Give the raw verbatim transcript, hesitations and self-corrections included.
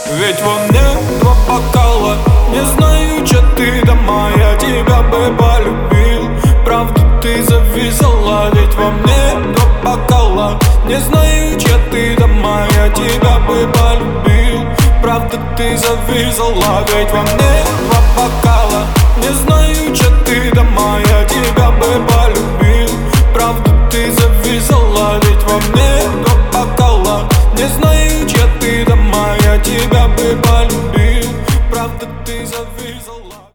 Ведь во мне два бокала. Не знаю, че ты дома, я тебя бы полюбил. Правда ты зависала, ведь во мне два бокала. Не знаю, че ты дома, я тебя бы полюбил. Правда ты зависала, ведь во мне два бокала. Не знаю, че ты дома, я тебя бы полюбил. Правда ты зависала,